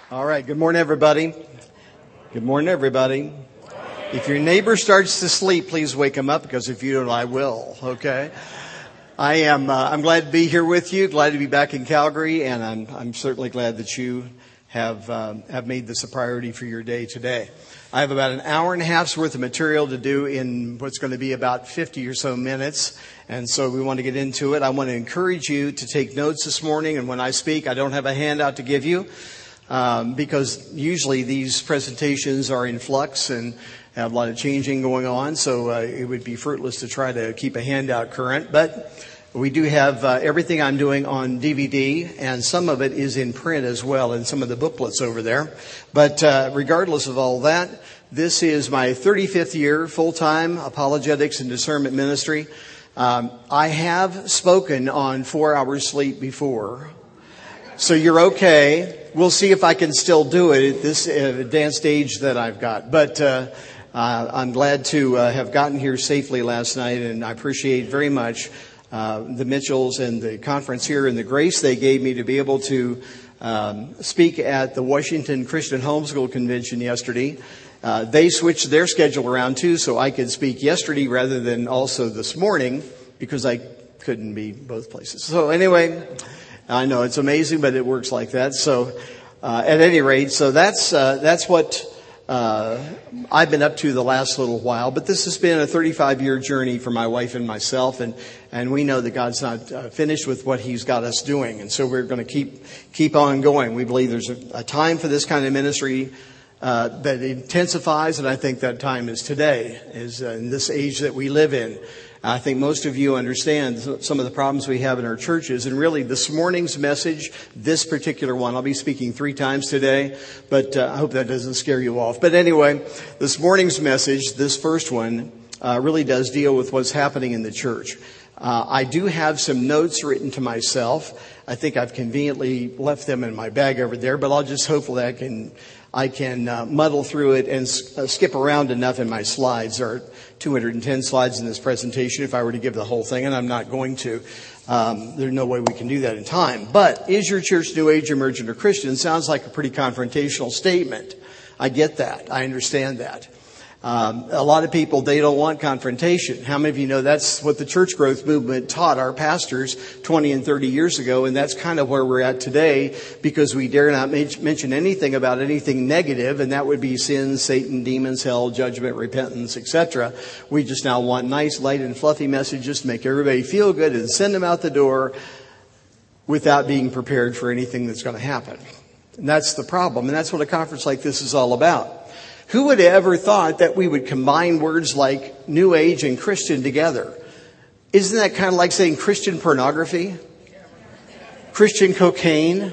All right. Good morning, everybody. Good morning, everybody. If your neighbor starts to sleep, please wake him up, because if you don't, I will. Okay. I'm glad to be here with you. Glad to be back in Calgary, and I'm certainly glad that you have made this a priority for your day today. I have about an hour and a half's worth of material to do in what's going to be about 50 or so minutes. And so we want to get into it. I want to encourage you to take notes this morning. And when I speak, I don't have a handout to give you, because usually these presentations are in flux and have a lot of changing going on. So it would be fruitless to try to keep a handout current. But we do have everything I'm doing on DVD, and some of it is in print as well, and some of the booklets over there. But regardless of all that, this is my 35th year full-time apologetics and discernment ministry. I have spoken on 4 hours sleep before, so you're okay. We'll see if I can still do it at this advanced age that I've got. But I'm glad to have gotten here safely last night, and I appreciate very much the Mitchells and the conference here and the grace they gave me to be able to speak at the Washington Christian Homeschool Convention yesterday. They switched their schedule around too, so I could speak yesterday rather than also this morning, because I couldn't be both places. So anyway, I know it's amazing, but it works like that. So at any rate, so that's what I've been up to the last little while. But this has been a 35-year journey for my wife and myself, and we know that God's not finished with what He's got us doing, and so we're going to keep on going. We believe there's a time for this kind of ministry that intensifies, and I think that time is today, is in this age that we live in. I think most of you understand some of the problems we have in our churches. And really, this morning's message, this particular one, I'll be speaking 3 times today, but I hope that doesn't scare you off. But anyway, this morning's message, this first one, really does deal with what's happening in the church. I do have some notes written to myself. I think I've conveniently left them in my bag over there, but I'll just hopefully I can muddle through it and skip around enough in my slides. There are 210 slides in this presentation if I were to give the whole thing, and I'm not going to. There's no way we can do that in time. But is your church New Age, Emergent, or Christian? Sounds like a pretty confrontational statement. I get that. I understand that. A lot of people, they don't want confrontation. How many of you know that's what the church growth movement taught our pastors 20 and 30 years ago? And that's kind of where we're at today, because we dare not mention anything about anything negative, and that would be sin, Satan, demons, hell, judgment, repentance, etc. We just now want nice, light, and fluffy messages to make everybody feel good and send them out the door without being prepared for anything that's going to happen. And that's the problem. And that's what a conference like this is all about. Who would have ever thought that we would combine words like New Age and Christian together? Isn't that kind of like saying Christian pornography? Christian cocaine?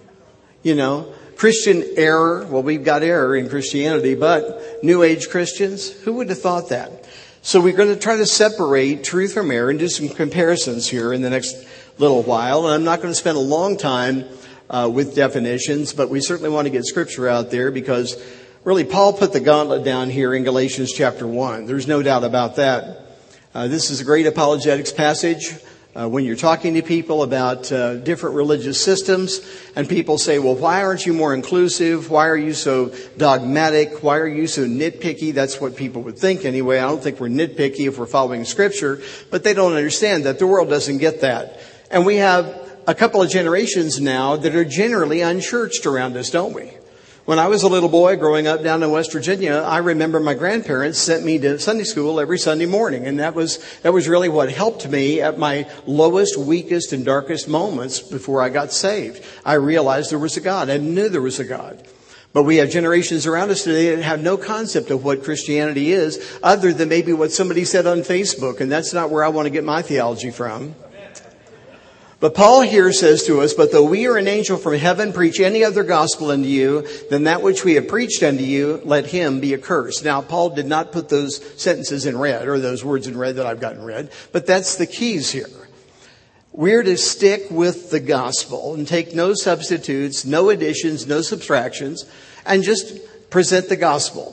Christian error. Well, we've got error in Christianity, but New Age Christians? Who would have thought that? So we're going to try to separate truth from error and do some comparisons here in the next little while. And I'm not going to spend a long time with definitions, but we certainly want to get Scripture out there, because really, Paul put the gauntlet down here in Galatians chapter 1. There's no doubt about that. This is a great apologetics passage. When you're talking to people about different religious systems, and people say, well, why aren't you more inclusive? Why are you so dogmatic? Why are you so nitpicky? That's what people would think anyway. I don't think we're nitpicky if we're following Scripture, but they don't understand that the world doesn't get that. And we have a couple of generations now that are generally unchurched around us, don't we? When I was a little boy growing up down in West Virginia, I remember my grandparents sent me to Sunday school every Sunday morning. And that was really what helped me at my lowest, weakest, and darkest moments before I got saved. I realized there was a God. I knew there was a God. But we have generations around us today that have no concept of what Christianity is, other than maybe what somebody said on Facebook. And that's not where I want to get my theology from. But Paul here says to us, but though we or an angel from heaven preach any other gospel unto you than that which we have preached unto you, let him be accursed. Now, Paul did not put those sentences in red, or those words in red that I've got in red, but that's the keys here. We're to stick with the gospel and take no substitutes, no additions, no subtractions, and just present the gospel.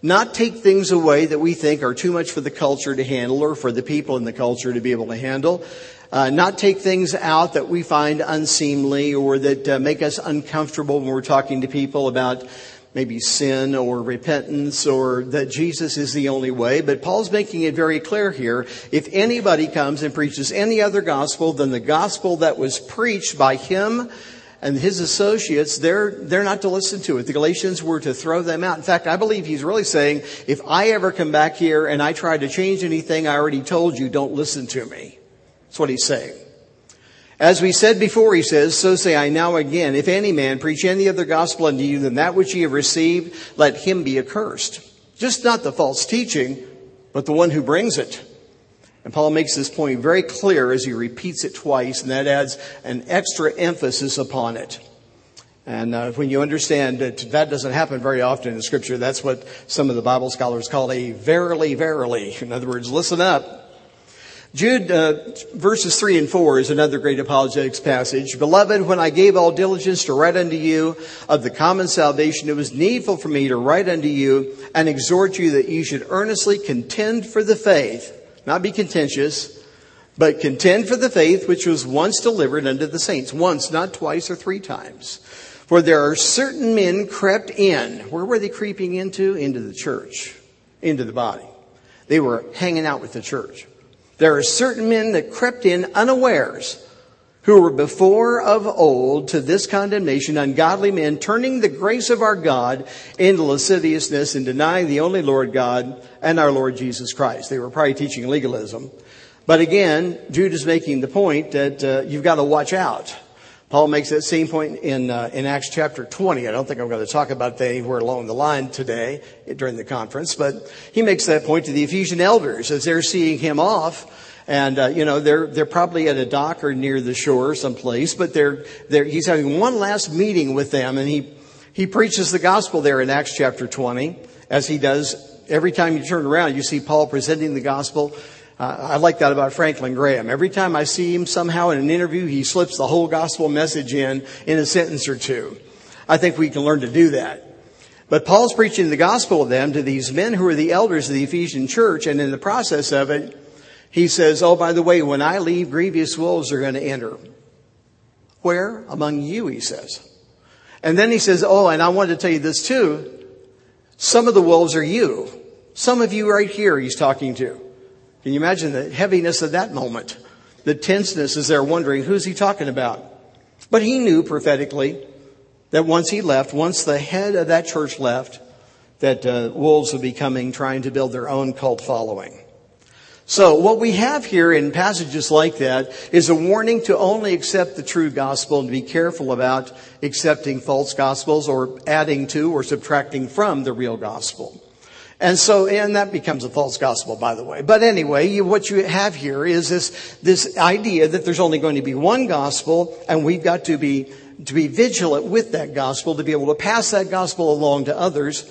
Not take things away that we think are too much for the culture to handle or for the people in the culture to be able to handle. Not take things out that we find unseemly or that make us uncomfortable when we're talking to people about maybe sin or repentance or that Jesus is the only way. But Paul's making it very clear here. If anybody comes and preaches any other gospel than the gospel that was preached by him and his associates, they're not to listen to it. The Galatians were to throw them out. In fact, I believe he's really saying, if I ever come back here and I try to change anything I already told you, don't listen to me. That's what he's saying. As we said before, he says, so say I now again, if any man preach any other gospel unto you than that which ye have received, let him be accursed. Just not the false teaching, but the one who brings it. And Paul makes this point very clear as he repeats it twice, and that adds an extra emphasis upon it. And when you understand that doesn't happen very often in Scripture, that's what some of the Bible scholars call a verily, verily. In other words, listen up. Jude, verses 3 and 4 is another great apologetics passage. Beloved, when I gave all diligence to write unto you of the common salvation, it was needful for me to write unto you and exhort you that you should earnestly contend for the faith, not be contentious, but contend for the faith which was once delivered unto the saints. Once, not twice or three times. For there are certain men crept in. Where were they creeping into? Into the church, into the body. They were hanging out with the church. There are certain men that crept in unawares, who were before of old to this condemnation, ungodly men, turning the grace of our God into lasciviousness and denying the only Lord God and our Lord Jesus Christ. They were probably teaching legalism. But again, Jude is making the point that you've got to watch out. Paul makes that same point in Acts chapter 20. I don't think I'm going to talk about that anywhere along the line today during the conference, but he makes that point to the Ephesian elders as they're seeing him off. And, they're probably at a dock or near the shore someplace, but he's having one last meeting with them, and he preaches the gospel there in Acts chapter 20, as he does every time you turn around. You see Paul presenting the gospel. I like that about Franklin Graham. Every time I see him somehow in an interview, he slips the whole gospel message in a sentence or two. I think we can learn to do that. But Paul's preaching the gospel of them to these men who are the elders of the Ephesian church, and in the process of it, he says, oh, by the way, when I leave, grievous wolves are going to enter. Where? Among you, he says. And then he says, oh, and I want to tell you this too. Some of the wolves are you. Some of you right here he's talking to. Can you imagine the heaviness of that moment? The tenseness as they're wondering, who's he talking about? But he knew prophetically that once he left, once the head of that church left, that wolves would be coming, trying to build their own cult following. So what we have here in passages like that is a warning to only accept the true gospel and be careful about accepting false gospels or adding to or subtracting from the real gospel. And that becomes a false gospel, by the way. But anyway, what you have here is this idea that there's only going to be one gospel, and we've got to be vigilant with that gospel to be able to pass that gospel along to others,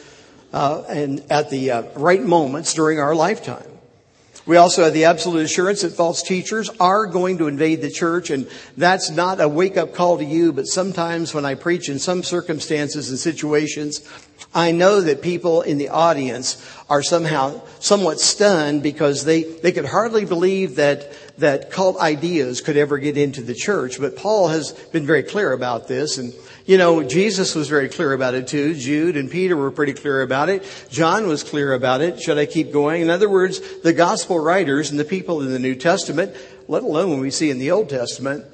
and at the right moments during our lifetime. We also have the absolute assurance that false teachers are going to invade the church, and that's not a wake-up call to you, but sometimes when I preach in some circumstances and situations, I know that people in the audience are somewhat stunned because they could hardly believe that cult ideas could ever get into the church. But Paul has been very clear about this, and Jesus was very clear about it too. Jude and Peter were pretty clear about it. John was clear about it. Should I keep going? In other words, the gospel writers and the people in the New Testament, let alone when we see in the Old Testament,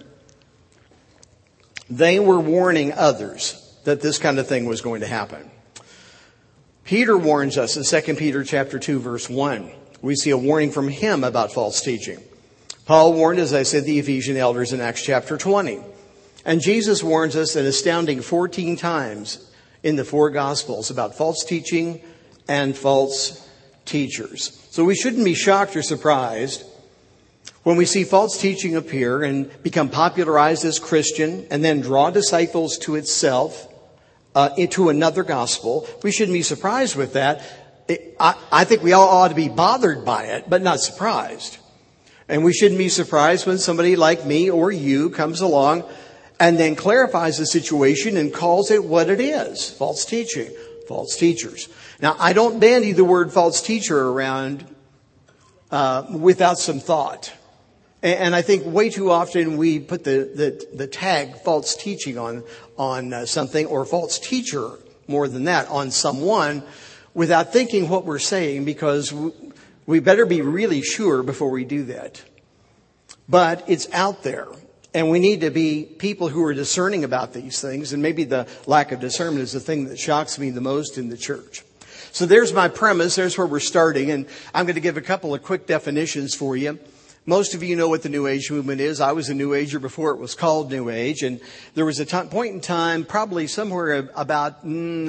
they were warning others that this kind of thing was going to happen. Peter warns us in 2 Peter chapter 2, verse 1. We see a warning from him about false teaching. Paul warned, as I said, the Ephesian elders in Acts chapter 20. And Jesus warns us an astounding 14 times in the four Gospels about false teaching and false teachers. So we shouldn't be shocked or surprised when we see false teaching appear and become popularized as Christian and then draw disciples to itself, into another gospel. We shouldn't be surprised with that. I think we all ought to be bothered by it, but not surprised. And we shouldn't be surprised when somebody like me or you comes along and then clarifies the situation and calls it what it is, false teaching. false teachers. Now, I don't bandy the word false teacher around without some thought. And I think way too often we put the tag false teaching on something, or false teacher, more than that, on someone, without thinking what we're saying, because we better be really sure before we do that. But it's out there, and we need to be people who are discerning about these things, and maybe the lack of discernment is the thing that shocks me the most in the church. So there's my premise. There's where we're starting, and I'm going to give a couple of quick definitions for you. Most of you know what the New Age movement is. I was a New Ager before it was called New Age. And there was a point in time, probably somewhere about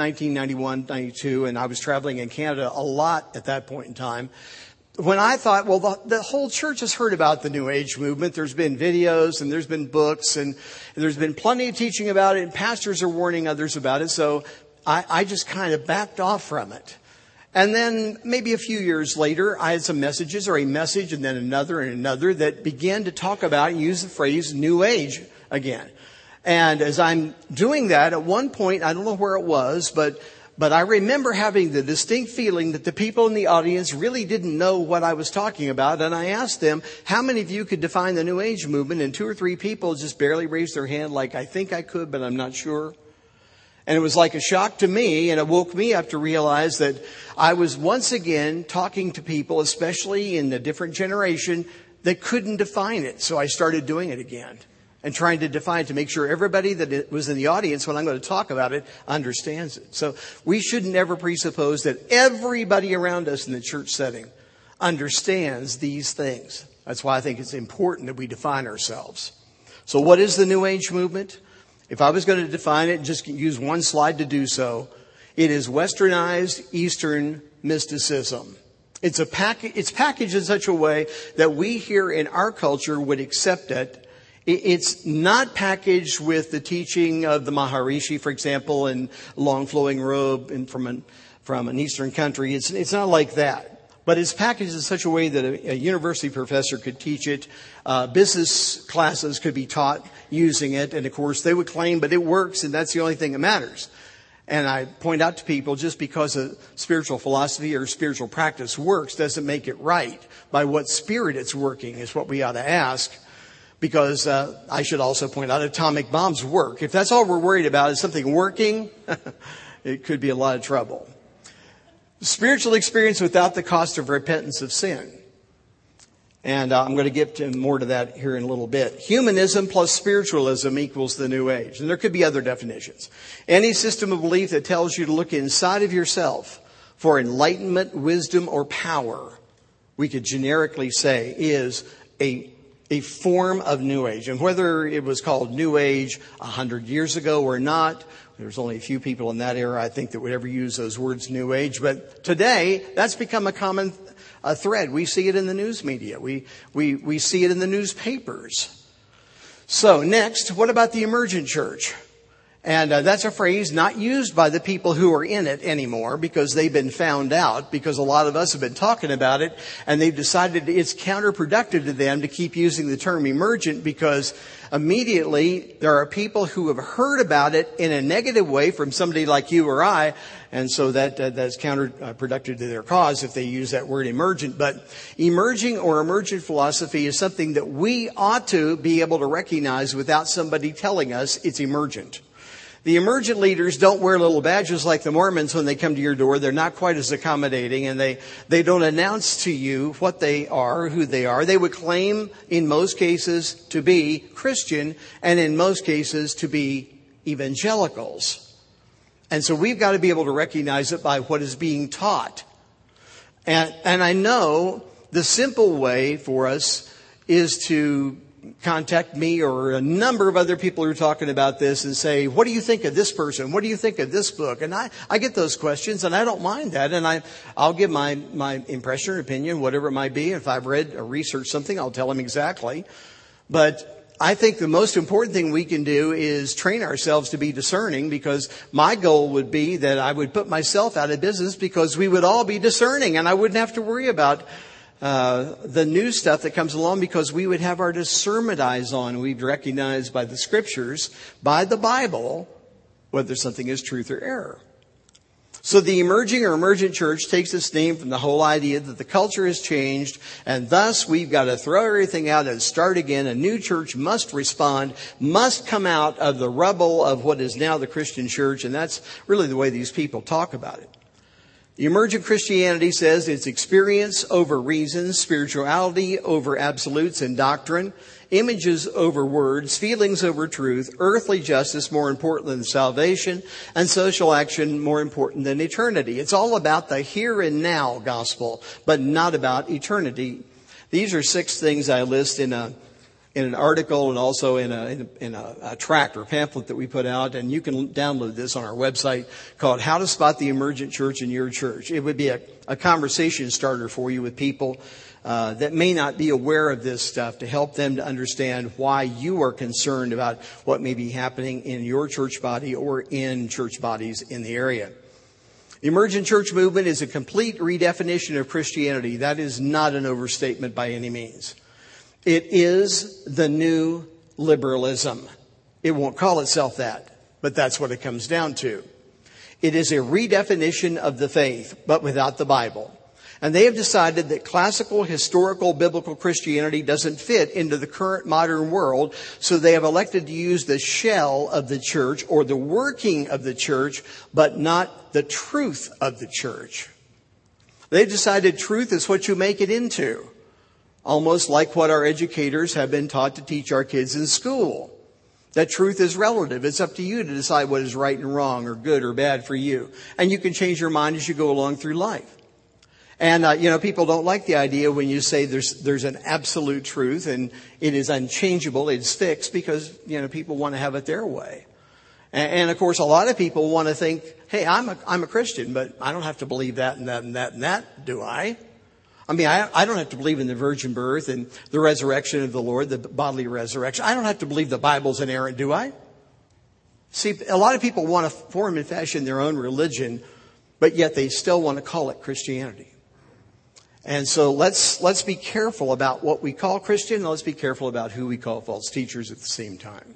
1991, 92, and I was traveling in Canada a lot at that point in time, when I thought, well, the whole church has heard about the New Age movement. There's been videos and there's been books and there's been plenty of teaching about it, and pastors are warning others about it. So I just kind of backed off from it. And then maybe a few years later, I had some messages, or a message and then another and another, that began to talk about and use the phrase New Age again. And as I'm doing that, at one point, I don't know where it was, but I remember having the distinct feeling that the people in the audience really didn't know what I was talking about. And I asked them, how many of you could define the New Age movement? And 2 or 3 people just barely raised their hand, like, I think I could, but I'm not sure. And it was like a shock to me, and it woke me up to realize that I was once again talking to people, especially in a different generation, that couldn't define it. So I started doing it again and trying to define it to make sure everybody that was in the audience when I'm going to talk about it understands it. So we should never presuppose that everybody around us in the church setting understands these things. That's why I think it's important that we define ourselves. So what is the New Age movement? If I was going to define it and just use one slide to do so, it is westernized Eastern mysticism. It's packaged in such a way that we here in our culture would accept it. It's not packaged with the teaching of the Maharishi, for example, and long flowing robe and from an Eastern country. It's not like that. But it's packaged in such a way that a university professor could teach it. Business classes could be taught using it. And of course, they would claim, but it works, and that's the only thing that matters. And I point out to people, just because a spiritual philosophy or spiritual practice works doesn't make it right. By what spirit it's working is what we ought to ask. Because I should also point out, atomic bombs work. If that's all we're worried about is something working, it could be a lot of trouble. Spiritual experience without the cost of repentance of sin. And I'm going to get more to that here in a little bit. Humanism plus spiritualism equals the New Age. And there could be other definitions. Any system of belief that tells you to look inside of yourself for enlightenment, wisdom, or power, we could generically say is a form of New Age. And whether it was called New Age 100 years ago or not, there's only a few people in that era, I think, that would ever use those words New Age. But today, that's become a common thread. We see it in the news media. We see it in the newspapers. So next, what about the emergent church? And that's a phrase not used by the people who are in it anymore, because they've been found out, because a lot of us have been talking about it, and they've decided it's counterproductive to them to keep using the term emergent, because immediately there are people who have heard about it in a negative way from somebody like you or I, and so that's counterproductive to their cause if they use that word emergent. But emerging or emergent philosophy is something that we ought to be able to recognize without somebody telling us it's emergent. The emergent leaders don't wear little badges like the Mormons when they come to your door. They're not quite as accommodating, and they don't announce to you what they are, who they are. They would claim, in most cases, to be Christian, and in most cases, to be evangelicals. And so we've got to be able to recognize it by what is being taught. And I know the simple way for us is to contact me or a number of other people who are talking about this and say, what do you think of this person? What do you think of this book? And I get those questions, and I don't mind that. And I'll give my impression or opinion, whatever it might be. If I've read or researched something, I'll tell them exactly. But I think the most important thing we can do is train ourselves to be discerning, because my goal would be that I would put myself out of business, because we would all be discerning and I wouldn't have to worry about the new stuff that comes along, because we would have our discernment eyes on. We'd recognize by the scriptures, by the Bible, whether something is truth or error. So the emerging or emergent church takes its name from the whole idea that the culture has changed, and thus we've got to throw everything out and start again. A new church must respond, must come out of the rubble of what is now the Christian church, and that's really the way these people talk about it. The emergent Christianity says it's experience over reason, spirituality over absolutes and doctrine, images over words, feelings over truth, earthly justice more important than salvation, and social action more important than eternity. It's all about the here and now gospel, but not about eternity. These are 6 things I list in an article and also in a tract or pamphlet that we put out, and you can download this on our website, called How to Spot the Emergent Church in Your Church. It would be a conversation starter for you with people that may not be aware of this stuff, to help them to understand why you are concerned about what may be happening in your church body or in church bodies in the area. The emergent church movement is a complete redefinition of Christianity. That is not an overstatement by any means. It is the new liberalism. It won't call itself that, but that's what it comes down to. It is a redefinition of the faith, but without the Bible. And they have decided that classical, historical, biblical Christianity doesn't fit into the current modern world, so they have elected to use the shell of the church or the working of the church, but not the truth of the church. They've decided truth is what you make it into. Almost like what our educators have been taught to teach our kids in school. That truth is relative. It's up to you to decide what is right and wrong or good or bad for you. And you can change your mind as you go along through life. And, people don't like the idea when you say there's an absolute truth and it is unchangeable, it's fixed, because, people want to have it their way. And of course, a lot of people want to think, hey, I'm a Christian, but I don't have to believe that and that and that and that, do I? I mean, I don't have to believe in the virgin birth and the resurrection of the Lord, the bodily resurrection. I don't have to believe the Bible's inerrant, do I? See, a lot of people want to form and fashion their own religion, but yet they still want to call it Christianity. And so let's be careful about what we call Christian, and let's be careful about who we call false teachers at the same time.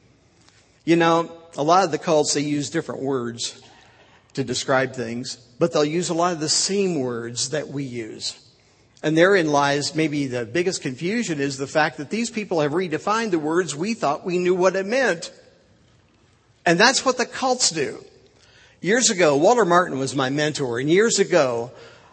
A lot of the cults, they use different words to describe things, but they'll use a lot of the same words that we use. And therein lies maybe the biggest confusion, is the fact that these people have redefined the words we thought we knew what it meant. And that's what the cults do. Years ago, Walter Martin was my mentor, and years ago,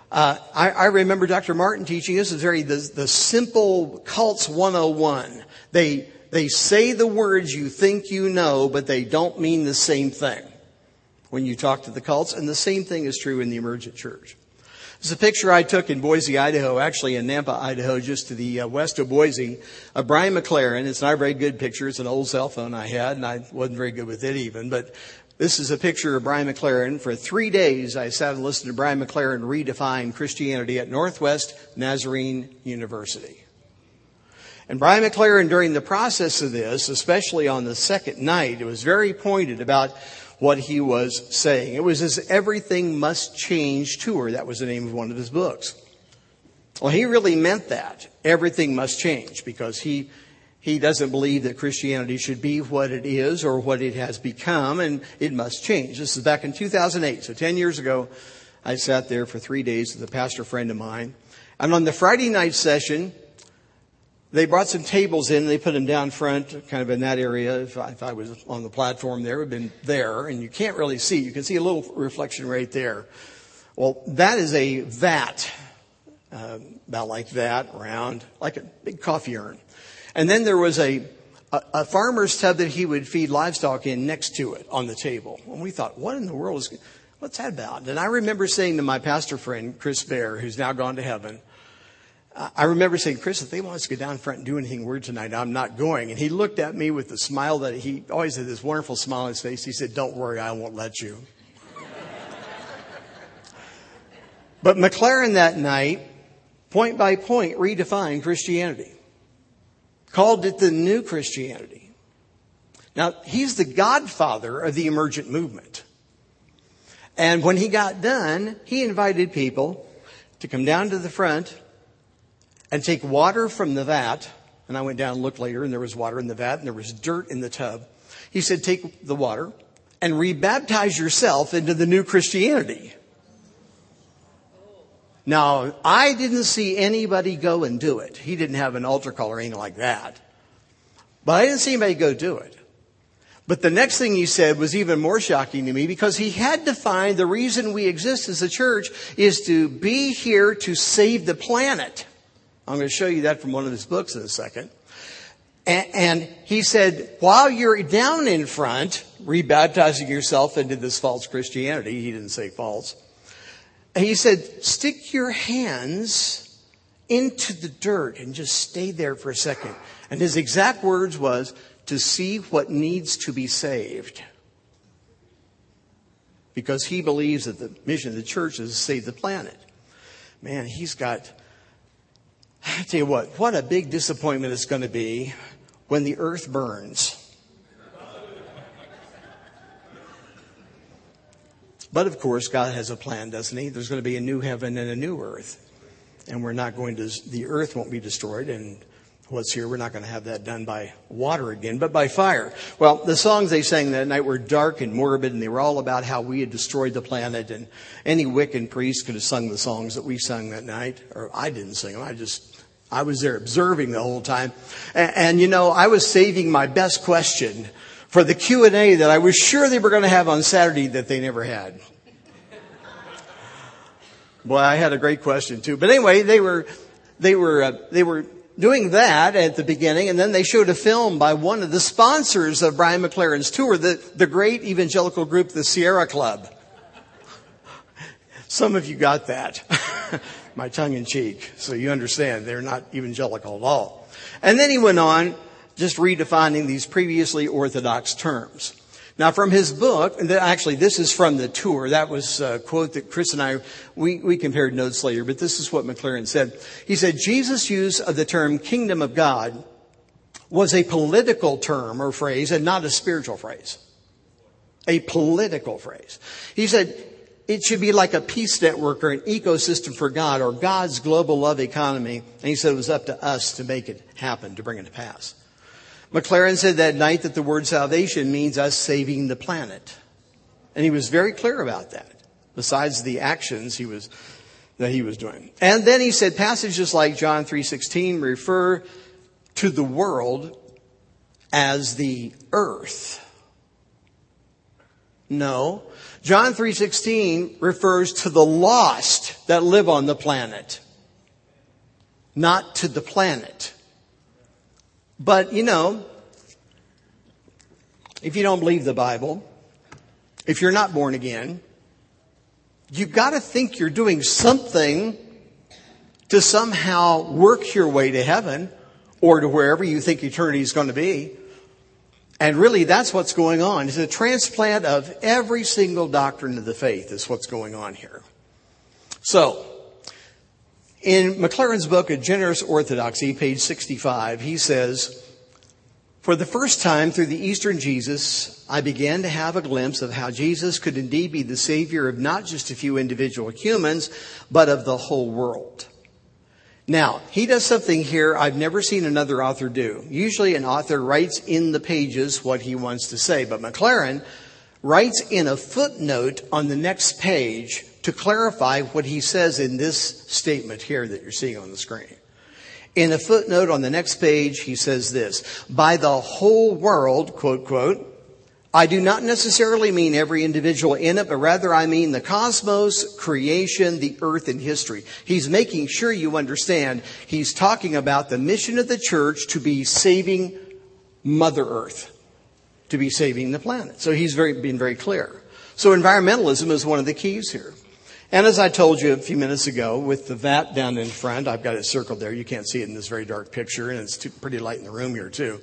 I remember Dr. Martin teaching us the simple cults 101. They say the words you think you know, but they don't mean the same thing when you talk to the cults. And the same thing is true in the emergent church. It's a picture I took in Boise, Idaho, actually in Nampa, Idaho, just to the west of Boise, of Brian McLaren. It's not a very good picture. It's an old cell phone I had, and I wasn't very good with it even. But this is a picture of Brian McLaren. For 3 days, I sat and listened to Brian McLaren redefine Christianity at Northwest Nazarene University. And Brian McLaren, during the process of this, especially on the second night, it was very pointed about what he was saying. It was his Everything Must Change tour. That was the name of one of his books. Well, he really meant that. Everything must change, because he doesn't believe that Christianity should be what it is or what it has become, and it must change. This is back in 2008. So 10 years ago, I sat there for 3 days with a pastor friend of mine. And on the Friday night session, they brought some tables in. They put them down front, kind of in that area. If I was on the platform there, it would have been there. And you can't really see. You can see a little reflection right there. Well, that is a vat, about like that, round, like a big coffee urn. And then there was a farmer's tub that he would feed livestock in next to it on the table. And we thought, what's that about? And I remember saying to my pastor friend, Chris Bear, who's now gone to heaven, I remember saying, Chris, if they want us to go down front and do anything weird tonight, I'm not going. And he looked at me with the smile that he always had, this wonderful smile on his face. He said, don't worry, I won't let you. But McLaren that night, point by point, redefined Christianity. Called it the new Christianity. Now, he's the godfather of the emergent movement. And when he got done, he invited people to come down to the front and take water from the vat. And I went down and looked later, and there was water in the vat, and there was dirt in the tub. He said, take the water and rebaptize yourself into the new Christianity. Now, I didn't see anybody go and do it. He didn't have an altar call or anything like that. But I didn't see anybody go do it. But the next thing he said was even more shocking to me, because he had to find the reason we exist as a church is to be here to save the planet. I'm going to show you that from one of his books in a second. And he said, while you're down in front, rebaptizing yourself into this false Christianity, he didn't say false. He said, stick your hands into the dirt and just stay there for a second. And his exact words was, to see what needs to be saved. Because he believes that the mission of the church is to save the planet. Man, he's got, I tell you what a big disappointment it's going to be when the earth burns. But of course, God has a plan, doesn't he? There's going to be a new heaven and a new earth. And the earth won't be destroyed, and what's here, we're not going to have that done by water again, but by fire. Well, the songs they sang that night were dark and morbid, and they were all about how we had destroyed the planet, and any Wiccan priest could have sung the songs that we sung that night. Or I didn't sing them. I was there observing the whole time. And I was saving my best question for the Q&A that I was sure they were going to have on Saturday that they never had. Boy, I had a great question too. But anyway, they were doing that at the beginning, and then they showed a film by one of the sponsors of Brian McLaren's tour, the great evangelical group, the Sierra Club. Some of you got that. My tongue in cheek. So you understand they're not evangelical at all. And then he went on just redefining these previously orthodox terms. Now, from his book, and actually this is from the tour. That was a quote that Chris and I, we compared notes later, but this is what McLaren said. He said, Jesus' use of the term kingdom of God was a political term or phrase and not a spiritual phrase. A political phrase. He said, it should be like a peace network or an ecosystem for God or God's global love economy. And he said it was up to us to make it happen, to bring it to pass. McLaren said that night that the word salvation means us saving the planet. And he was very clear about that, besides the actions that he was doing. And then he said passages like John 3:16 refer to the world as the earth. No. John 3:16 refers to the lost that live on the planet, not to the planet. But, if you don't believe the Bible, if you're not born again, you've got to think you're doing something to somehow work your way to heaven or to wherever you think eternity is going to be. And really, that's what's going on. It's a transplant of every single doctrine of the faith is what's going on here. So, in McLaren's book, A Generous Orthodoxy, page 65, he says, for the first time through the Eastern Jesus, I began to have a glimpse of how Jesus could indeed be the Savior of not just a few individual humans, but of the whole world. Now, he does something here I've never seen another author do. Usually an author writes in the pages what he wants to say, but McLaren writes in a footnote on the next page to clarify what he says in this statement here that you're seeing on the screen. In a footnote on the next page, he says this, by the whole world, quote, quote, I do not necessarily mean every individual in it, but rather I mean the cosmos, creation, the earth, and history. He's making sure you understand he's talking about the mission of the church to be saving Mother Earth, to be saving the planet. So he's been very clear. So environmentalism is one of the keys here. And as I told you a few minutes ago, with the vat down in front, I've got it circled there. You can't see it in this very dark picture, and it's pretty light in the room here too.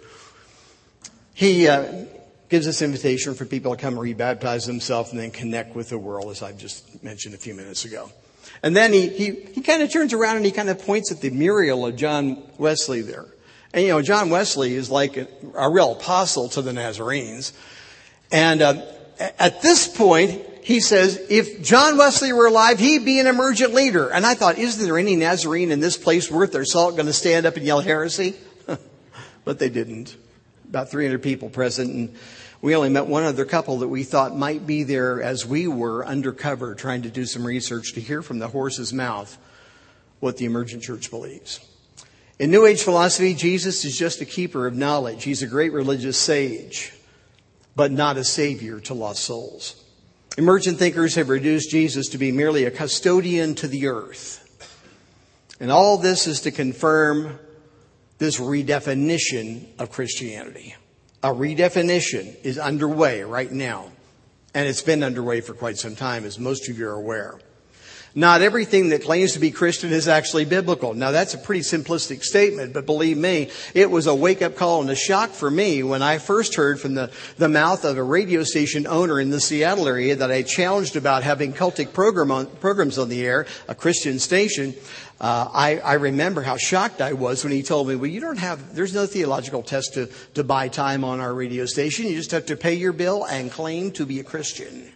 He gives us invitation for people to come rebaptize themselves and then connect with the world, as I've just mentioned a few minutes ago. And then he kind of turns around and he kind of points at the mural of John Wesley there. And John Wesley is like a real apostle to the Nazarenes. And at this point, he says, if John Wesley were alive, he'd be an emergent leader. And I thought, isn't there any Nazarene in this place worth their salt going to stand up and yell heresy? But they didn't. About 300 people present. And We only met one other couple that we thought might be there as we were undercover trying to do some research to hear from the horse's mouth what the emergent church believes. In New Age philosophy, Jesus is just a keeper of knowledge. He's a great religious sage, but not a savior to lost souls. Emergent thinkers have reduced Jesus to be merely a custodian to the earth. And all this is to confirm this redefinition of Christianity. A redefinition is underway right now. And it's been underway for quite some time, as most of you are aware. Not everything that claims to be Christian is actually biblical. Now, that's a pretty simplistic statement, but believe me, it was a wake-up call and a shock for me when I first heard from the mouth of a radio station owner in the Seattle area that I challenged about having cultic programs on the air, a Christian station. I remember how shocked I was when he told me, well, there's no theological test to buy time on our radio station. You just have to pay your bill and claim to be a Christian.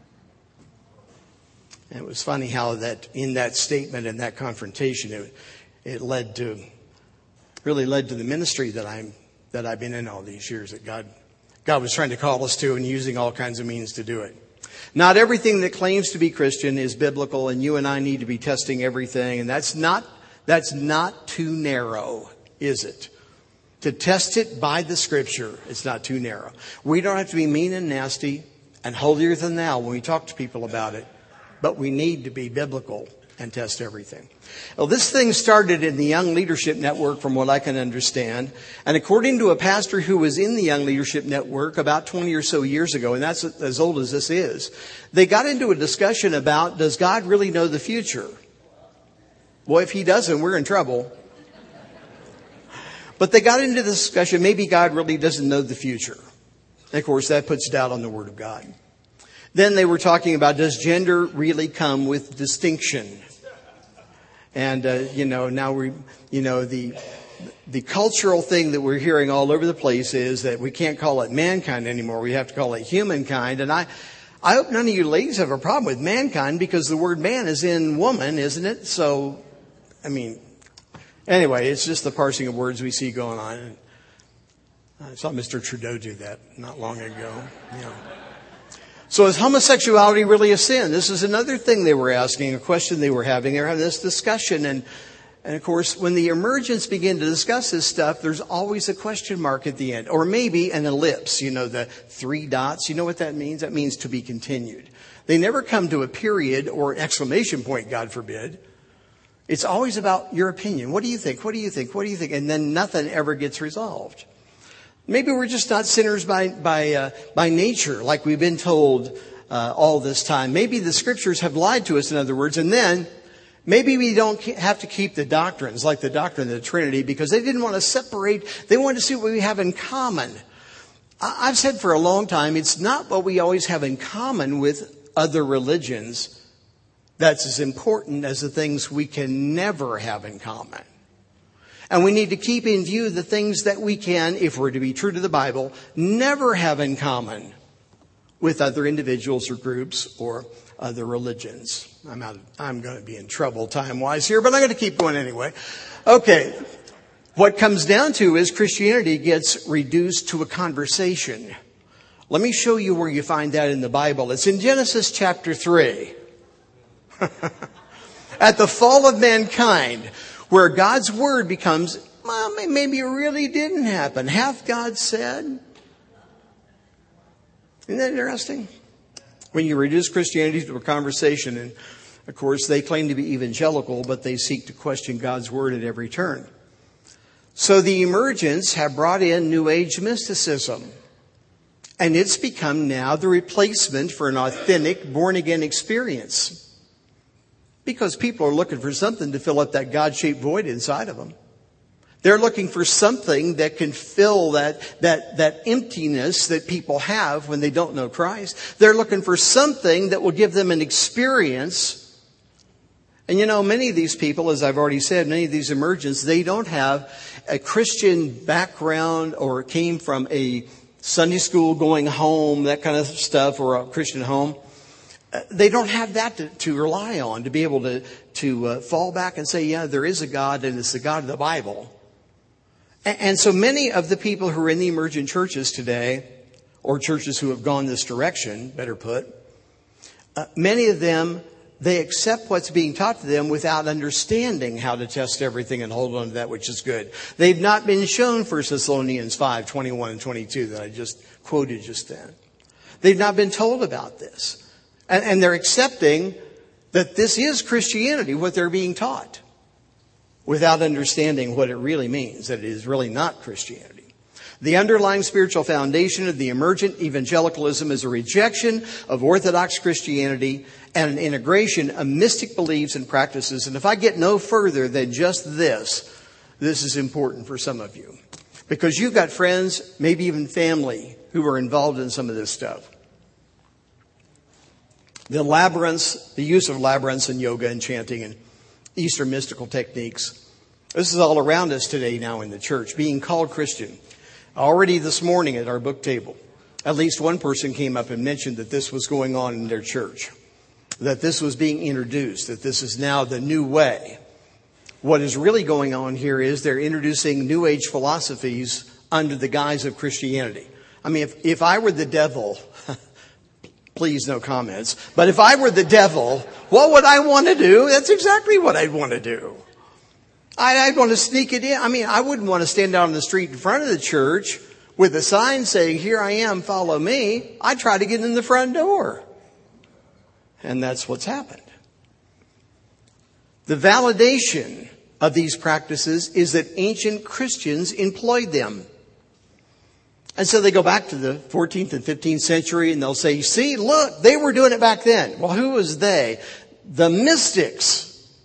And it was funny how that in that statement and that confrontation, it really led to the ministry that I've been in all these years, that God was trying to call us to and using all kinds of means to do it. Not everything that claims to be Christian is biblical, and you and I need to be testing everything, and that's not too narrow, is it? To test it by the Scripture, it's not too narrow. We don't have to be mean and nasty and holier than thou when we talk to people about it. But we need to be biblical and test everything. Well, this thing started in the Young Leadership Network, from what I can understand. And according to a pastor who was in the Young Leadership Network about 20 or so years ago, and that's as old as this is, they got into a discussion about, does God really know the future? Well, if he doesn't, we're in trouble. But they got into the discussion, maybe God really doesn't know the future. And of course, that puts doubt on the Word of God. Then they were talking about, does gender really come with distinction? And, now the cultural thing that we're hearing all over the place is that we can't call it mankind anymore. We have to call it humankind. And I hope none of you ladies have a problem with mankind, because the word man is in woman, isn't it? So, anyway, it's just the parsing of words we see going on. I saw Mr. Trudeau do that not long ago. So is homosexuality really a sin? This is another thing they were asking, a question they were having. They were having this discussion. And of course, when the emergents begin to discuss this stuff, there's always a question mark at the end. Or maybe an ellipse, the 3 dots. You know what that means? That means to be continued. They never come to a period or an exclamation point, God forbid. It's always about your opinion. What do you think? What do you think? What do you think? And then nothing ever gets resolved. Maybe we're just not sinners by nature, like we've been told all this time. Maybe the Scriptures have lied to us, in other words. And then maybe we don't have to keep the doctrines, like the doctrine of the Trinity, because they didn't want to separate. They wanted to see what we have in common. I've said for a long time, it's not what we always have in common with other religions that's as important as the things we can never have in common. And we need to keep in view the things that we can, if we're to be true to the Bible, never have in common with other individuals or groups or other religions. I'm going to be in trouble time-wise here, but I'm going to keep going anyway. Okay. What comes down to is Christianity gets reduced to a conversation. Let me show you where you find that in the Bible. It's in Genesis chapter 3. At the fall of mankind, where God's word becomes, well, maybe it really didn't happen. Hath God said? Isn't that interesting? When you reduce Christianity to a conversation, and of course they claim to be evangelical, but they seek to question God's word at every turn. So the emergents have brought in New Age mysticism. And it's become now the replacement for an authentic born-again experience. Because people are looking for something to fill up that God-shaped void inside of them. They're looking for something that can fill that emptiness that people have when they don't know Christ. They're looking for something that will give them an experience. And many of these people, as I've already said, many of these emergents, they don't have a Christian background or came from a Sunday school going home, that kind of stuff, or a Christian home. They don't have that to rely on, to be able to fall back and say, yeah, there is a God, and it's the God of the Bible. And so many of the people who are in the emergent churches today or churches who have gone this direction, better put, many of them, they accept what's being taught to them without understanding how to test everything and hold on to that which is good. They've not been shown 1 Thessalonians 5, 21 and 22 that I just quoted just then. They've not been told about this. And they're accepting that this is Christianity, what they're being taught, without understanding what it really means, that it is really not Christianity. The underlying spiritual foundation of the emergent evangelicalism is a rejection of Orthodox Christianity and an integration of mystic beliefs and practices. And if I get no further than just this is important for some of you. Because you've got friends, maybe even family, who are involved in some of this stuff. The labyrinths, the use of labyrinths in yoga and chanting and Eastern mystical techniques. This is all around us today now in the church, being called Christian. Already this morning at our book table, at least one person came up and mentioned that this was going on in their church, that this was being introduced, that this is now the new way. What is really going on here is they're introducing New Age philosophies under the guise of Christianity. I mean, if I were the devil, please no comments, but if I were the devil, what would I want to do? That's exactly what I'd want to do. I'd want to sneak it in. I mean, I wouldn't want to stand out on the street in front of the church with a sign saying, "Here I am, follow me." I'd try to get in the front door. And that's what's happened. The validation of these practices is that ancient Christians employed them. And so they go back to the 14th and 15th century and they'll say, "See, look, they were doing it back then." Well, who was they? The mystics.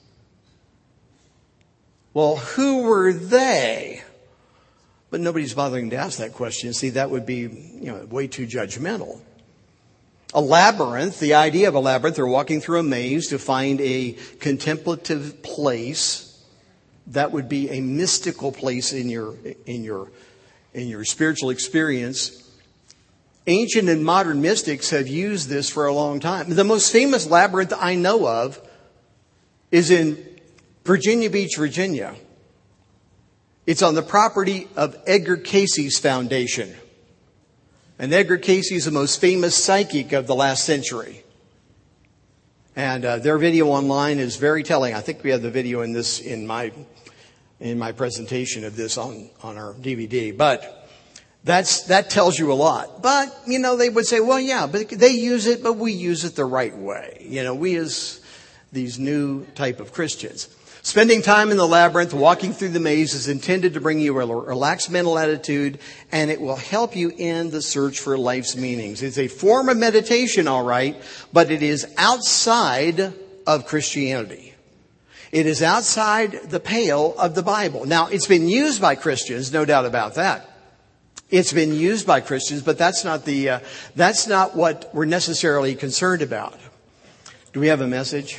Well, who were they? But nobody's bothering to ask that question. See, that would be, way too judgmental. A labyrinth, the idea of a labyrinth, they're walking through a maze to find a contemplative place. That would be a mystical place in your spiritual experience. Ancient and modern mystics have used this for a long time. The most famous labyrinth I know of is in Virginia Beach, Virginia. It's on the property of Edgar Cayce's foundation. And Edgar Cayce is the most famous psychic of the last century. And their video online is very telling. I think we have the video in my presentation of this on our DVD. But that tells you a lot. But, they would say, well, yeah, but they use it, but we use it the right way. We as these new type of Christians. Spending time in the labyrinth, walking through the maze is intended to bring you a relaxed mental attitude, and it will help you in the search for life's meanings. It's a form of meditation, all right, but it is outside of Christianity. It is outside the pale of the Bible. Now, it's been used by Christians, no doubt about that. It's been used by Christians, but that's not what we're necessarily concerned about. Do we have a message?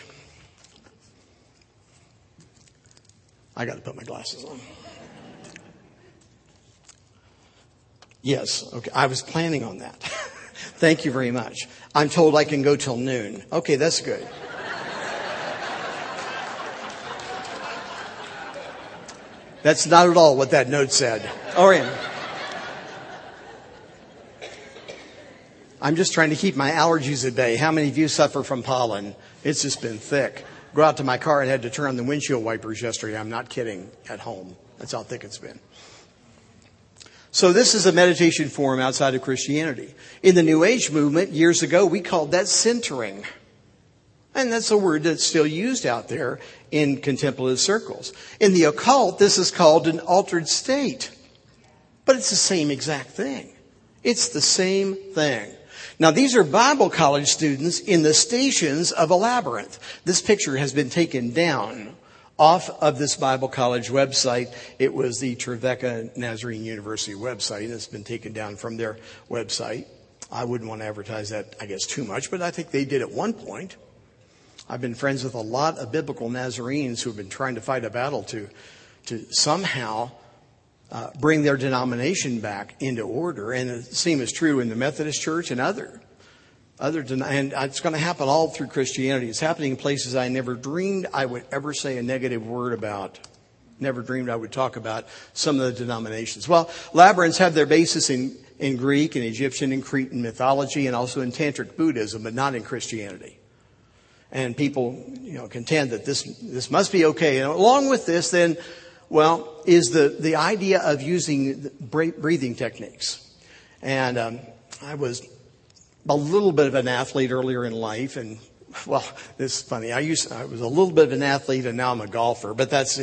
I got to put my glasses on. Yes. Okay. I was planning on that. Thank you very much. I'm told I can go till noon. Okay. That's good. That's not at all what that note said. All right. I'm just trying to keep my allergies at bay. How many of you suffer from pollen? It's just been thick. Go out to my car and had to turn on the windshield wipers yesterday. I'm not kidding. At home. That's how thick it's been. So this is a meditation form outside of Christianity. In the New Age movement, years ago, we called that centering. And that's a word that's still used out there in contemplative circles. In the occult, this is called an altered state. But it's the same exact thing. It's the same thing. Now, these are Bible college students in the stations of a labyrinth. This picture has been taken down off of this Bible college website. It was the Trevecca Nazarene University website. It's been taken down from their website. I wouldn't want to advertise that, I guess, too much, but I think they did at one point. I've been friends with a lot of biblical Nazarenes who have been trying to fight a battle to somehow bring their denomination back into order. And the same is true in the Methodist Church and and it's going to happen all through Christianity. It's happening in places I never dreamed I would ever say a negative word about. Never dreamed I would talk about some of the denominations. Well, labyrinths have their basis in in Greek and Egyptian and Cretan mythology and also in Tantric Buddhism, but not in Christianity. And people, contend that this must be okay. And along with this, then, is the idea of using breathing techniques. And I was a little bit of an athlete earlier in life, and this is funny. I was a little bit of an athlete, and now I'm a golfer. But that's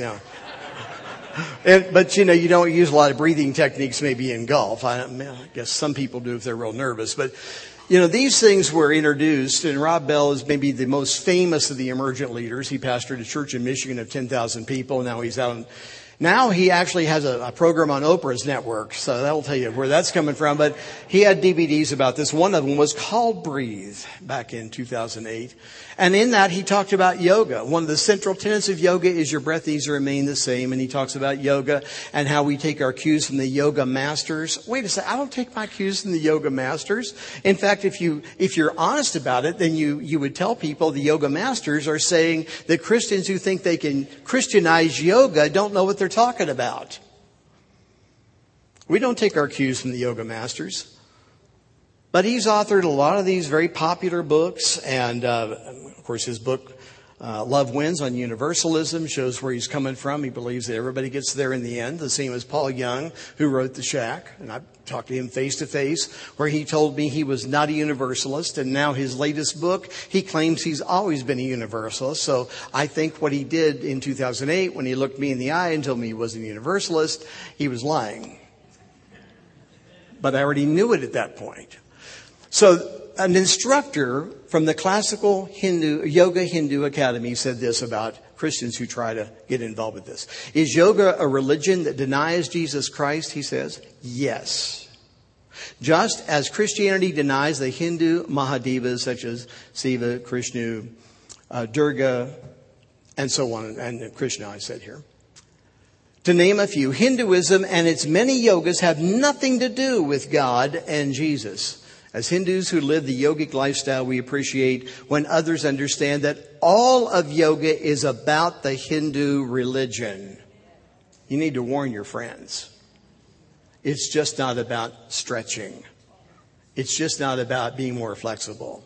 but you don't use a lot of breathing techniques maybe in golf. I guess some people do if they're real nervous, but. These things were introduced, and Rob Bell is maybe the most famous of the emergent leaders. He pastored a church in Michigan of 10,000 people. Now he actually has a program on Oprah's network, so that'll tell you where that's coming from. But he had DVDs about this. One of them was called Breathe back in 2008. And in that, he talked about yoga. One of the central tenets of yoga is your breath needs to remain the same. And he talks about yoga and how we take our cues from the yoga masters. Wait a second, I don't take my cues from the yoga masters. In fact, if you're honest about it, then you would tell people the yoga masters are saying that Christians who think they can Christianize yoga don't know what they're talking about. We don't take our cues from the yoga masters. But he's authored a lot of these very popular books, and of course his book, Love Wins on Universalism, shows where he's coming from. He believes that everybody gets there in the end, the same as Paul Young, who wrote The Shack. And I talked to him face to face, where he told me he was not a universalist, and now his latest book, he claims he's always been a universalist. So I think what he did in 2008, when he looked me in the eye and told me he wasn't a universalist, he was lying. But I already knew it at that point. So an instructor from the classical Yoga Hindu Academy said this about Christians who try to get involved with this. Is yoga a religion that denies Jesus Christ? He says, yes. Just as Christianity denies the Hindu Mahadevas such as Shiva, Krishna, Durga, and so on, and Krishna I said here. To name a few, Hinduism and its many yogas have nothing to do with God and Jesus. As Hindus who live the yogic lifestyle, we appreciate when others understand that all of yoga is about the Hindu religion. You need to warn your friends. It's just not about stretching. It's just not about being more flexible.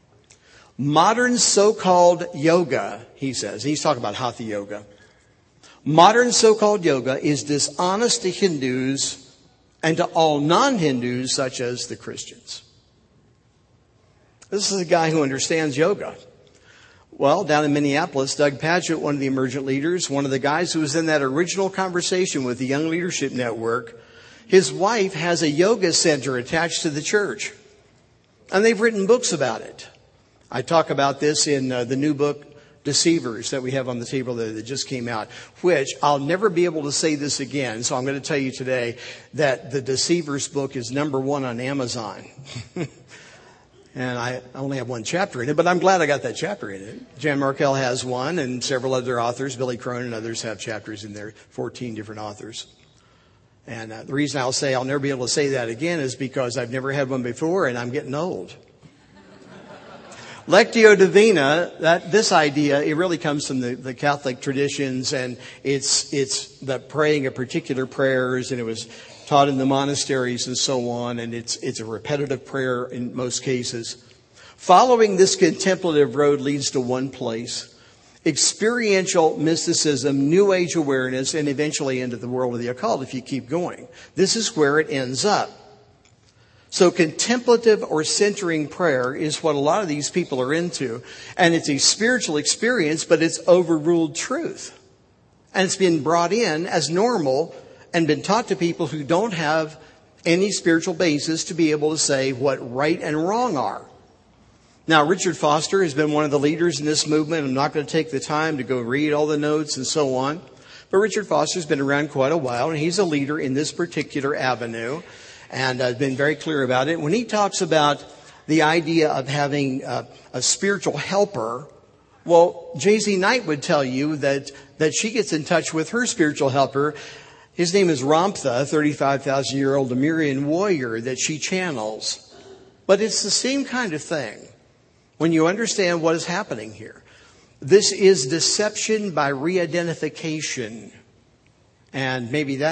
Modern so-called yoga, he says, he's talking about Hatha yoga. Modern so-called yoga is dishonest to Hindus and to all non-Hindus such as the Christians. This is a guy who understands yoga. Well, down in Minneapolis, Doug Padgett, one of the emergent leaders, one of the guys who was in that original conversation with the Young Leadership Network, his wife has a yoga center attached to the church. And they've written books about it. I talk about this in the new book, Deceivers, that we have on the table that just came out, which I'll never be able to say this again. So I'm going to tell you today that the Deceivers book is #1 on Amazon. And I only have one chapter in it, but I'm glad I got that chapter in it. Jan Markell has one, and several other authors, Billy Crone and others, have chapters in there, 14 different authors. And the reason I'll say I'll never be able to say that again is because I've never had one before, and I'm getting old. Lectio Divina, this idea, it really comes from the Catholic traditions, and it's the praying of particular prayers, and it was taught in the monasteries and so on, and it's a repetitive prayer in most cases. Following this contemplative road leads to one place: experiential mysticism, New Age awareness, and eventually into the world of the occult if you keep going. This is where it ends up. So contemplative or centering prayer is what a lot of these people are into, and it's a spiritual experience, but it's overruled truth. And it's been brought in as normal and been taught to people who don't have any spiritual basis to be able to say what right and wrong are. Now, Richard Foster has been one of the leaders in this movement. I'm not going to take the time to go read all the notes and so on. But Richard Foster's been around quite a while, and he's a leader in this particular avenue, and I've been very clear about it. When he talks about the idea of having a spiritual helper, well, J.Z. Knight would tell you that she gets in touch with her spiritual helper. His name is Ramtha, a 35,000-year-old Lemurian warrior that she channels. But it's the same kind of thing when you understand what is happening here. This is deception by re-identification. And maybe that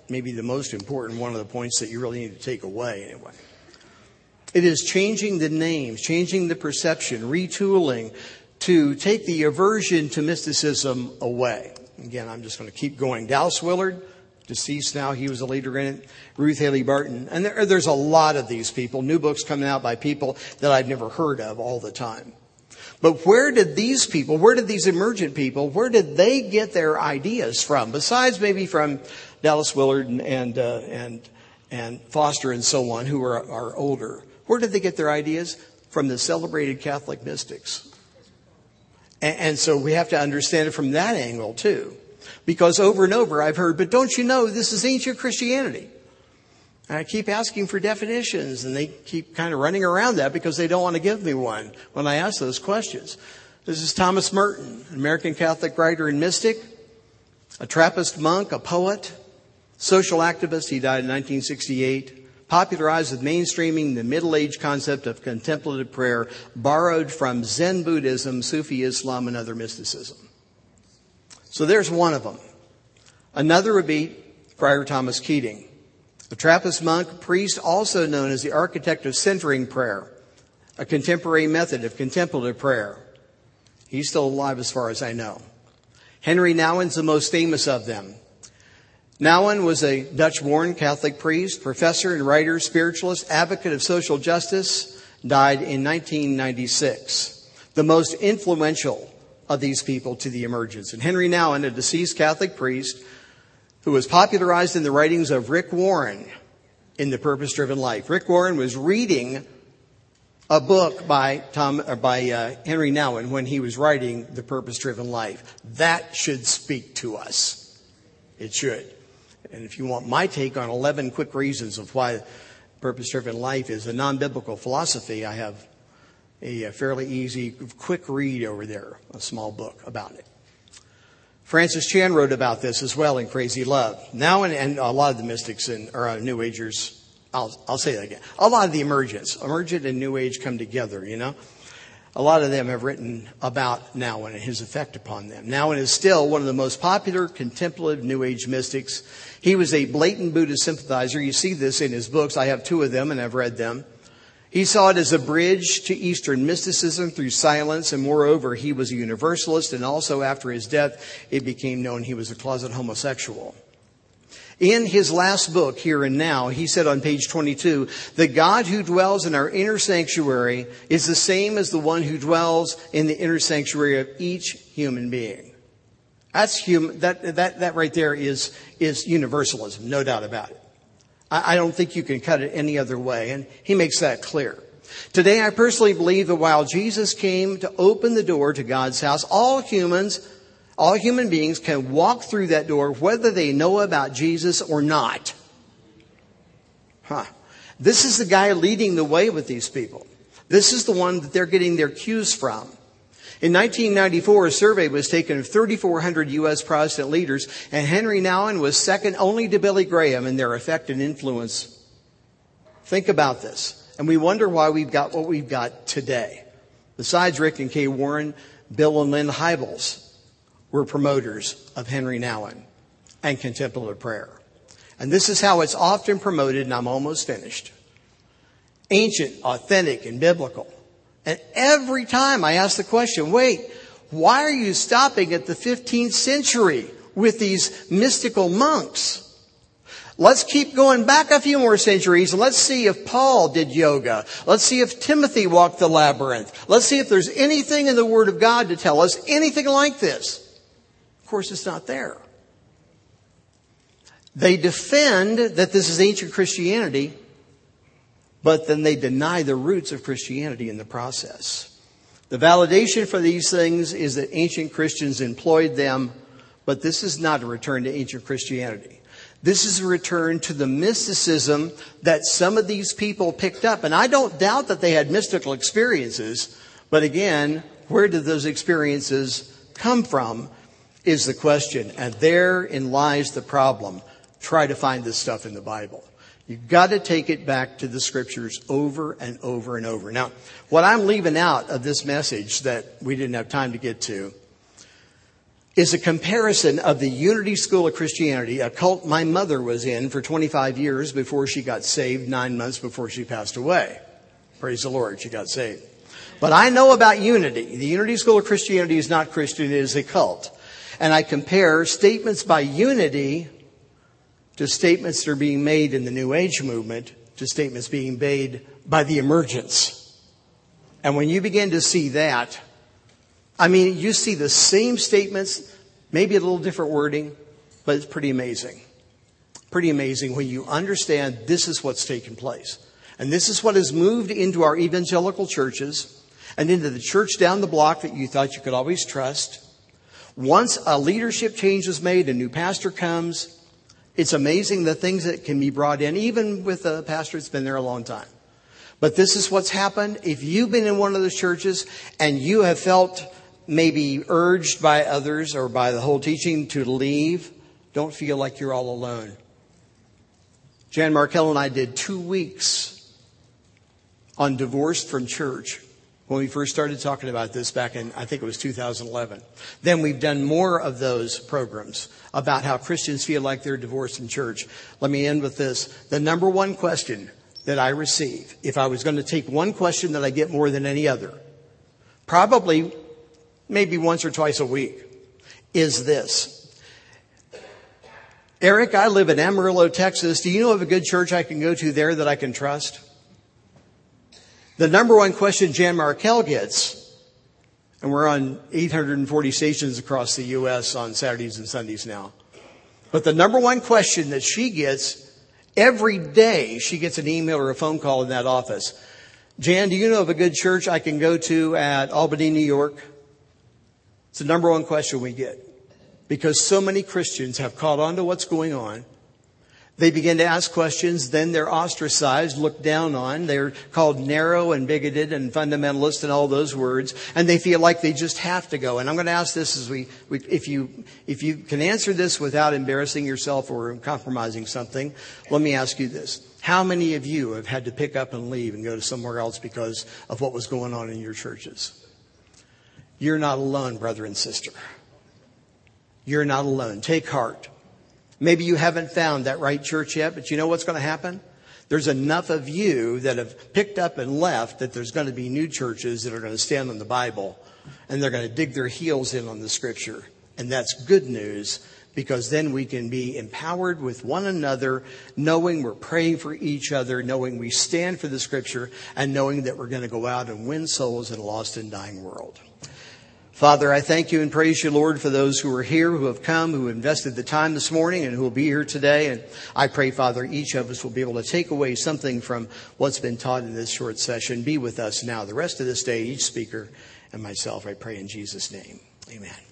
maybe the most important one of the points that you really need to take away anyway. It is changing the names, changing the perception, retooling to take the aversion to mysticism away. Again, I'm just going to keep going. Dallas Willard, deceased now, he was a leader in it. Ruth Haley Barton. And there's a lot of these people, new books coming out by people that I've never heard of all the time. But where did these emergent people, where did they get their ideas from? Besides maybe from Dallas Willard and Foster and so on, who are older. Where did they get their ideas? From the celebrated Catholic mystics. And so we have to understand it from that angle too. Because over and over I've heard, but don't you know this is ancient Christianity? And I keep asking for definitions, and they keep kind of running around that because they don't want to give me one when I ask those questions. This is Thomas Merton, an American Catholic writer and mystic, a Trappist monk, a poet, social activist. He died in 1968. Popularized with mainstreaming the Middle Age concept of contemplative prayer, borrowed from Zen Buddhism, Sufi Islam, and other mysticism. So there's one of them. Another would be Friar Thomas Keating, a Trappist monk, priest, also known as the architect of centering prayer, a contemporary method of contemplative prayer. He's still alive as far as I know. Henry Nouwen's the most famous of them. Nouwen was a Dutch-born Catholic priest, professor and writer, spiritualist, advocate of social justice, died in 1996. The most influential of these people to the emergence. And Henry Nouwen, a deceased Catholic priest, who was popularized in the writings of Rick Warren in The Purpose-Driven Life. Rick Warren was reading a book by Henry Nouwen when he was writing The Purpose-Driven Life. That should speak to us. It should. And if you want my take on 11 quick reasons of why purpose-driven life is a non-biblical philosophy, I have a fairly easy, quick read over there, a small book about it. Francis Chan wrote about this as well in Crazy Love. Now, and a lot of the mystics or New Agers, I'll say that again. A lot of the emergent and New Age come together, you know. A lot of them have written about Nouwen and his effect upon them. Nouwen is still one of the most popular contemplative New Age mystics. He was a blatant Buddhist sympathizer. You see this in his books. I have 2 of them and I've read them. He saw it as a bridge to Eastern mysticism through silence, and moreover, he was a universalist, and also after his death, it became known he was a closet homosexual. In his last book, Here and Now, he said on page 22, the God who dwells in our inner sanctuary is the same as the one who dwells in the inner sanctuary of each human being. That's that right there is universalism, no doubt about it. I don't think you can cut it any other way, and he makes that clear. Today, I personally believe that while Jesus came to open the door to God's house, all human beings can walk through that door whether they know about Jesus or not. This is the guy leading the way with these people. This is the one that they're getting their cues from. In 1994, a survey was taken of 3,400 U.S. Protestant leaders, and Henry Nouwen was second only to Billy Graham in their effect and influence. Think about this. And we wonder why we've got what we've got today. Besides Rick and Kay Warren, Bill and Lynn Hybels were promoters of Henry Nouwen and contemplative prayer. And this is how it's often promoted, and I'm almost finished. Ancient, authentic, and biblical. And every time I ask the question, wait, why are you stopping at the 15th century with these mystical monks? Let's keep going back a few more centuries and let's see if Paul did yoga. Let's see if Timothy walked the labyrinth. Let's see if there's anything in the Word of God to tell us anything like this. Of course, it's not there. They defend that this is ancient Christianity, but then they deny the roots of Christianity in the process. The validation for these things is that ancient Christians employed them, but this is not a return to ancient Christianity. This is a return to the mysticism that some of these people picked up. And I don't doubt that they had mystical experiences, but again, where did those experiences come from is the question. And therein lies the problem. Try to find this stuff in the Bible. You've got to take it back to the scriptures over and over and over. Now, what I'm leaving out of this message that we didn't have time to get to, is a comparison of the Unity School of Christianity, a cult my mother was in for 25 years before she got saved, 9 months before she passed away. Praise the Lord, she got saved. But I know about Unity. The Unity School of Christianity is not Christian, it is a cult. And I compare statements by Unity to statements that are being made in the New Age movement to statements being made by the Emergence. And when you begin to see that, I mean, you see the same statements, maybe a little different wording, but it's pretty amazing. Pretty amazing when you understand this is what's taken place. And this is what has moved into our evangelical churches and into the church down the block that you thought you could always trust. Once a leadership change is made, a new pastor comes, it's amazing the things that can be brought in, even with a pastor that's been there a long time. But this is what's happened. If you've been in one of those churches and you have felt maybe urged by others or by the whole teaching to leave, don't feel like you're all alone. Jan Markell and I did 2 weeks on divorced from church when we first started talking about this back in, I think it was 2011. Then we've done more of those programs about how Christians feel like they're divorced from church. Let me end with this. The number one question that I receive, if I was going to take one question that I get more than any other, probably maybe once or twice a week, is this. Eric, I live in Amarillo, Texas. Do you know of a good church I can go to there that I can trust? The number one question Jan Markell gets, and we're on 840 stations across the U.S. on Saturdays and Sundays now. But the number one question that she gets every day, she gets an email or a phone call in that office. Jan, do you know of a good church I can go to at Albany, New York? It's the number one question we get. Because so many Christians have caught on to what's going on. They begin to ask questions, then they're ostracized, looked down on. They're called narrow and bigoted and fundamentalist and all those words. And they feel like they just have to go. And I'm going to ask this as if you can answer this without embarrassing yourself or compromising something, let me ask you this. How many of you have had to pick up and leave and go to somewhere else because of what was going on in your churches? You're not alone, brother and sister. You're not alone. Take heart. Maybe you haven't found that right church yet, but you know what's going to happen? There's enough of you that have picked up and left that there's going to be new churches that are going to stand on the Bible and they're going to dig their heels in on the Scripture. And that's good news because then we can be empowered with one another, knowing we're praying for each other, knowing we stand for the Scripture, and knowing that we're going to go out and win souls in a lost and dying world. Father, I thank you and praise you, Lord, for those who are here, who have come, who invested the time this morning and who will be here today. And I pray, Father, each of us will be able to take away something from what's been taught in this short session. Be with us now the rest of this day, each speaker and myself, I pray in Jesus' name. Amen.